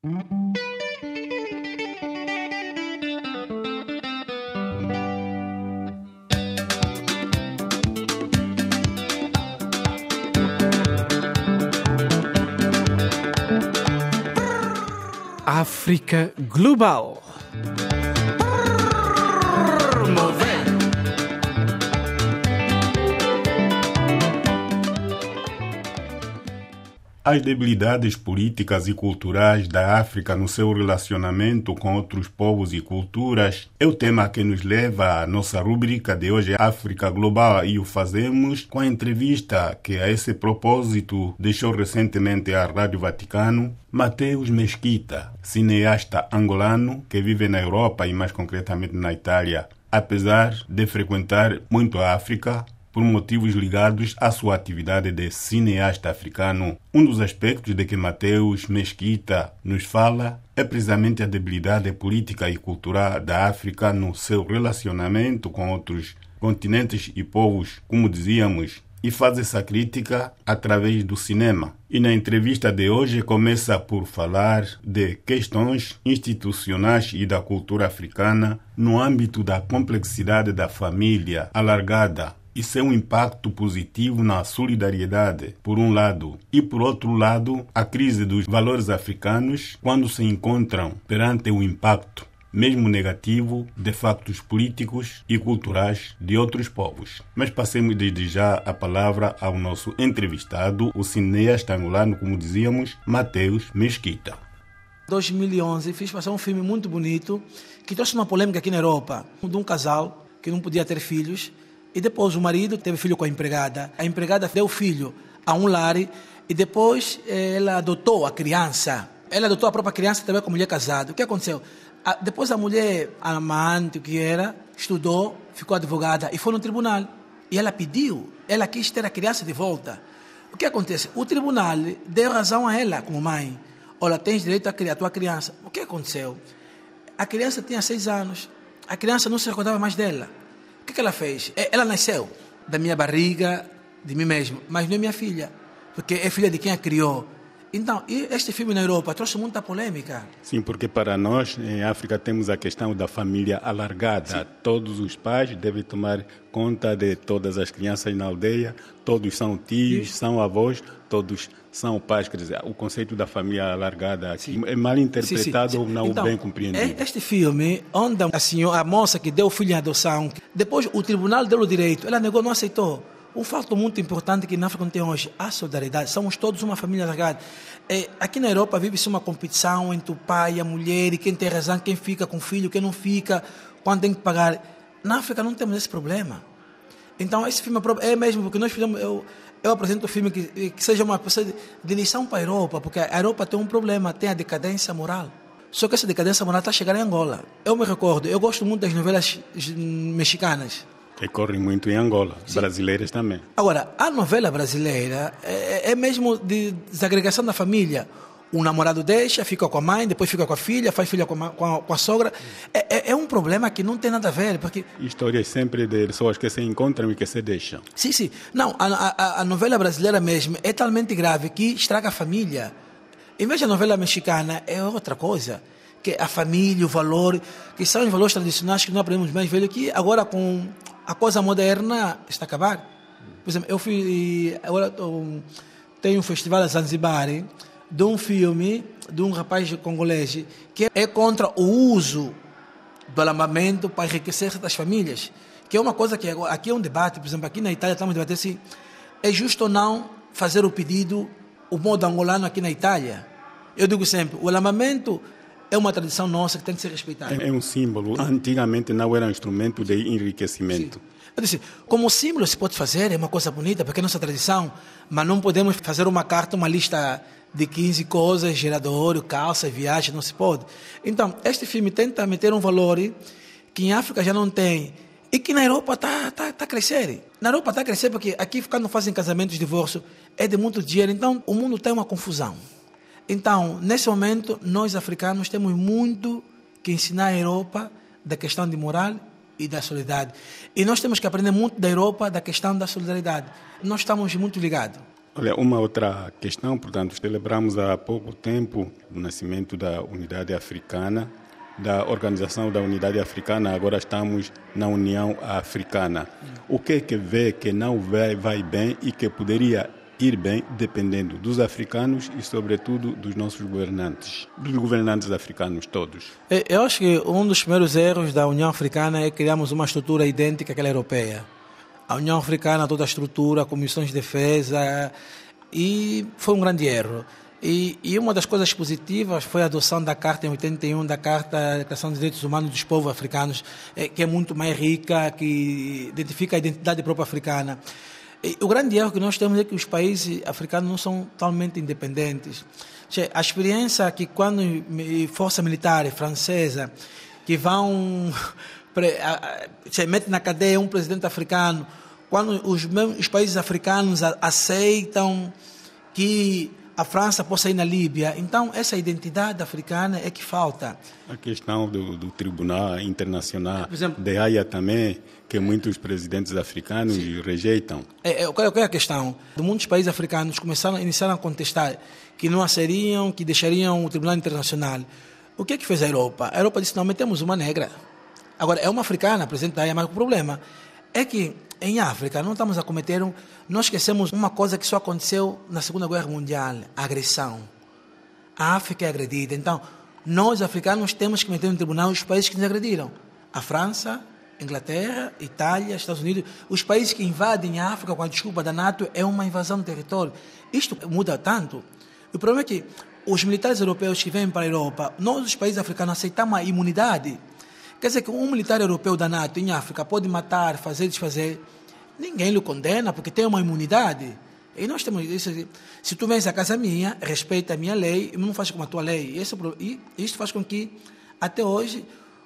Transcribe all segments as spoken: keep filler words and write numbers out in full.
África Global. As debilidades políticas e culturais da África no seu relacionamento com outros povos e culturas é o tema que nos leva à nossa rubrica de hoje, África Global, e o fazemos com a entrevista que a esse propósito deixou recentemente à Rádio Vaticano Mateus Mesquita, cineasta angolano que vive na Europa e mais concretamente na Itália, apesar de frequentar muito a África por motivos ligados à sua atividade de cineasta africano. Um dos aspectos de que Mateus Mesquita nos fala é precisamente a debilidade política e cultural da África no seu relacionamento com outros continentes e povos, como dizíamos, e faz essa crítica através do cinema. E na entrevista de hoje começa por falar de questões institucionais e da cultura africana no âmbito da complexidade da família alargada e seu impacto positivo na solidariedade, por um lado, e por outro lado, a crise dos valores africanos quando se encontram perante o impacto, mesmo negativo, de factos políticos e culturais de outros povos. Mas passemos desde já a palavra ao nosso entrevistado, o cineasta angolano, como dizíamos, Mateus Mesquita. Em dois mil e onze fiz passar um filme muito bonito que trouxe uma polêmica aqui na Europa, de um casal que não podia ter filhos. E depois o marido teve filho com a empregada. A empregada deu filho a um lar e depois ela adotou a criança. Ela adotou a própria criança também com a mulher casada. O que aconteceu? A, depois a mulher, a amante, o que era, estudou, ficou advogada e foi no tribunal. E ela pediu, ela quis ter a criança de volta. O que acontece? O tribunal deu razão a ela como mãe. Olha, tens direito a criar a tua criança. O que aconteceu? A criança tinha seis anos. A criança não se recordava mais dela. O que, que ela fez? Ela nasceu da minha barriga, de mim mesmo, mas não é minha filha, porque é filha de quem a criou. Então, este filme na Europa trouxe muita polêmica. Sim, porque para nós, em África, temos a questão da família alargada. Sim. Todos os pais devem tomar conta de todas as crianças na aldeia, todos são tios, Sim. são avós, todos são pais. Quer dizer, o conceito da família alargada aqui é mal interpretado sim, sim, sim. ou não então, bem compreendido. Este filme, onde a, senhora, a moça que deu o filho em adoção, depois o tribunal deu o direito, ela negou, não aceitou. Um fato muito importante que na África não tem hoje, a solidariedade. Somos todos uma família alargada. É, aqui na Europa vive-se uma competição entre o pai e a mulher, e quem tem razão, quem fica com o filho, quem não fica, quando tem que pagar. Na África não temos esse problema. Então esse filme é mesmo, porque nós fizemos, eu, eu apresento o filme que, que seja uma pessoa de, de lição para a Europa, porque a Europa tem um problema, tem a decadência moral. Só que essa decadência moral está chegando em Angola. Eu me recordo, eu gosto muito das novelas mexicanas. Que correm muito em Angola, Sim. brasileiras também. Agora, a novela brasileira é, é mesmo de desagregação da família. O namorado deixa, fica com a mãe, depois fica com a filha, faz filha com a, com a, com a sogra. É, é, é um problema que não tem nada a ver, porque... Histórias sempre de pessoas que se encontram e que se deixam. Sim, sim. Não, a, a, a novela brasileira mesmo é talmente grave que estraga a família. Em vez da novela mexicana, é outra coisa. Que a família, o valor, que são os valores tradicionais que nós aprendemos mais velho, que agora com a coisa moderna está a acabar. Por exemplo, eu fui, agora um, tem um festival a Zanzibar de um filme de um rapaz congolês que é contra o uso do alambamento para enriquecer das famílias, que é uma coisa que aqui é um debate. Por exemplo, aqui na Itália estamos debatendo se é justo ou não fazer o pedido, o modo angolano aqui na Itália. Eu digo sempre, o alambamento é uma tradição nossa que tem que ser respeitada. É um símbolo. Antigamente não era um instrumento de enriquecimento. Sim. Eu disse, como símbolo se pode fazer, é uma coisa bonita, porque é nossa tradição, mas não podemos fazer uma carta, uma lista de quinze coisas, gerador, calça, viagem, não se pode. Então, este filme tenta meter um valor que em África já não tem e que na Europa está tá, tá a crescer. Na Europa está a crescer porque aqui, quando fazem casamentos, divórcio, é de muito dinheiro. Então, o mundo tem uma confusão. Então, nesse momento, nós africanos temos muito que ensinar à Europa da questão de moral e da solidariedade. E nós temos que aprender muito da Europa da questão da solidariedade. Nós estamos muito ligados. Olha, uma outra questão, portanto, celebramos há pouco tempo o nascimento da Unidade Africana, da Organização da Unidade Africana, agora estamos na União Africana. O que é que vê que não vai, vai bem e que poderia ir bem dependendo dos africanos e, sobretudo, dos nossos governantes, dos governantes africanos todos? Eu acho que um dos primeiros erros da União Africana é criarmos uma estrutura idêntica àquela europeia. A União Africana, toda a estrutura, comissões de defesa, e foi um grande erro. E, e uma das coisas positivas foi a adoção da Carta em oitenta e um, da Carta de Declaração dos Direitos Humanos dos Povos Africanos, é, que é muito mais rica, que identifica a identidade própria africana. E o grande erro que nós temos é que os países africanos não são totalmente independentes. A experiência que quando força militar francesa, que vão, se mete na cadeia um presidente africano, quando os, os países africanos aceitam que a França possa ir na Líbia. Então, essa identidade africana é que falta. A questão do, do Tribunal Internacional exemplo, de Haia também, que muitos presidentes africanos sim. rejeitam. É, é, qual é a questão? Muitos países africanos começaram, iniciaram a contestar que não aceitariam, que deixariam o Tribunal Internacional. O que é que fez a Europa? A Europa disse, não, metemos uma negra. Agora, é uma africana, presidente da Haia, mas o problema é que em África não estamos a cometer, um, nós esquecemos uma coisa que só aconteceu na Segunda Guerra Mundial, a agressão. A África é agredida. Então, nós africanos temos que meter no tribunal os países que nos agrediram. A França, Inglaterra, Itália, Estados Unidos, os países que invadem a África com a desculpa da NATO é uma invasão do território. Isto muda tanto. O problema é que os militares europeus que vêm para a Europa, nós, os países africanos, aceitamos a imunidade. Quer dizer que um militar europeu da NATO em África pode matar, fazer, desfazer. Ninguém o condena porque tem uma imunidade. E nós temos isso. Se tu vens à casa minha, respeita a minha lei, não faz como a tua lei. Esse, e isto faz com que, até hoje,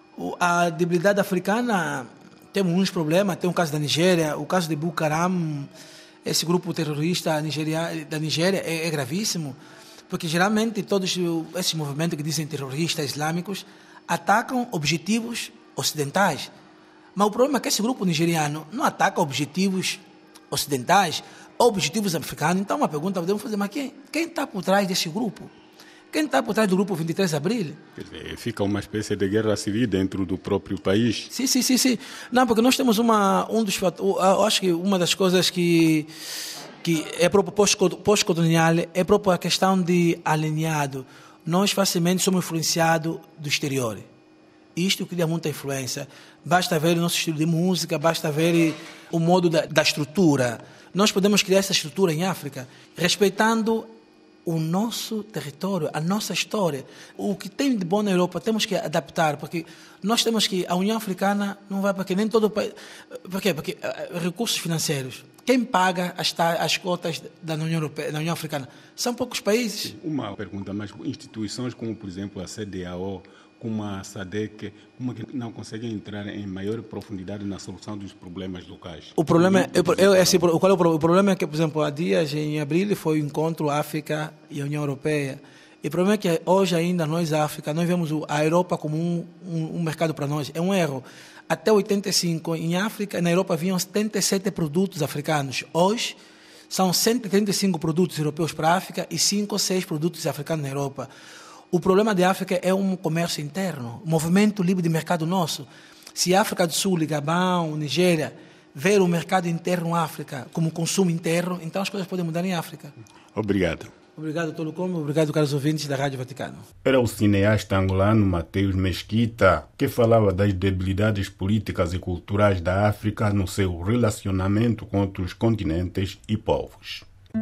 a debilidade africana, temos uns problemas. Tem o caso da Nigéria, o caso de Boko Haram, esse grupo terrorista Nigeria, da Nigéria é, é gravíssimo, porque geralmente todos esses movimentos que dizem terroristas islâmicos atacam objetivos ocidentais. Mas o problema é que esse grupo nigeriano não ataca objetivos ocidentais, objetivos africanos. Então, uma pergunta podemos fazer, mas quem, quem está por trás desse grupo? Quem está por trás do grupo vinte e três de abril? Quer dizer, fica uma espécie de guerra civil dentro do próprio país. Sim, sim, sim, sim. Não, porque nós temos uma, um dos, eu acho que uma das coisas que, que é próprio pós-colonial é próprio a questão de alinhado. Nós facilmente somos influenciados do exterior. Isto cria muita influência. Basta ver o nosso estilo de música, basta ver o modo da, da estrutura. Nós podemos criar essa estrutura em África, respeitando o nosso território, a nossa história. O que tem de bom na Europa temos que adaptar, porque nós temos que... A União Africana não vai... Porque nem todo o país... Por quê? Porque uh, recursos financeiros. Quem paga as, as cotas da União Europeia, da União Africana? São poucos países. Uma pergunta, mas instituições como, por exemplo, a C D A O, como a SADC, como que não conseguem entrar em maior profundidade na solução dos problemas locais? O problema é, eu, eu, esse, qual é o, o problema é que, por exemplo, há dias, em abril, foi o encontro África e a União Europeia. E o problema é que hoje ainda nós, a África, nós vemos a Europa como um, um, um mercado para nós. É um erro. Até oitenta e cinco, em África, na Europa, haviam setenta e sete produtos africanos. Hoje, são cento e trinta e cinco produtos europeus para a África e cinco ou seis produtos africanos na Europa. O problema da África é um comércio interno, um movimento livre de mercado nosso. Se a África do Sul, Gabão, Nigéria, ver o mercado interno na África como consumo interno, então as coisas podem mudar em África. Obrigado. Obrigado, Tolo Combo. Obrigado, caros ouvintes da Rádio Vaticano. Era o cineasta angolano Mateus Mesquita, que falava das debilidades políticas e culturais da África no seu relacionamento com outros continentes e povos.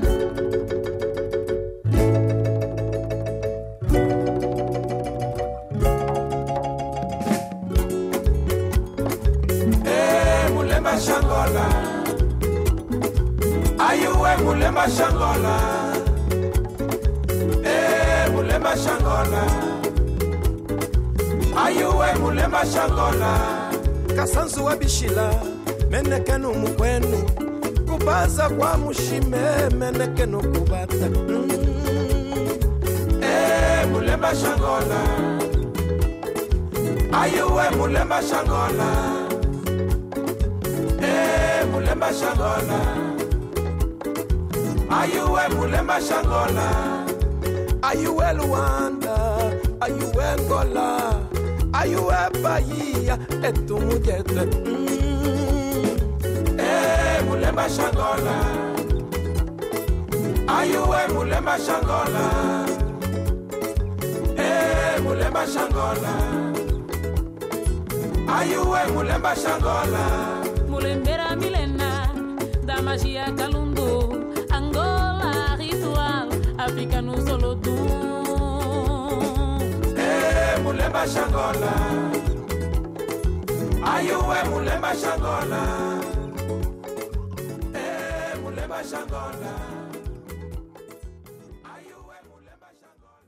É, Mulemba Xangola. Ayu é Mulemba Xangola. Mulemba Xangola, ayu é Mulemba Xangola, Kasanzu wa bishila, menekenu mukwenu, kubaza kwa mushime, menekenu kubata. Mm. Eh, Mulemba Xangola, ayu é Mulemba Xangola, eh, Mulemba Xangola, Ayuwe Mulemba Shangola, Ayuwe Luanda, Ayuwe Angola, Ayuwe Bahia, etu mujete. Eh, Mulemba Shangola, Ayuwe Mulemba Shangola, eh, Mulemba Shangola, Ayuwe Mulemba Shangola, Mulembera Milena, da magia Kalundu, Angola ritual, África no Solodum. Eh, Mulemba Shangola, Ayuwe Mulemba Shangola, eh, Mulemba Shangola.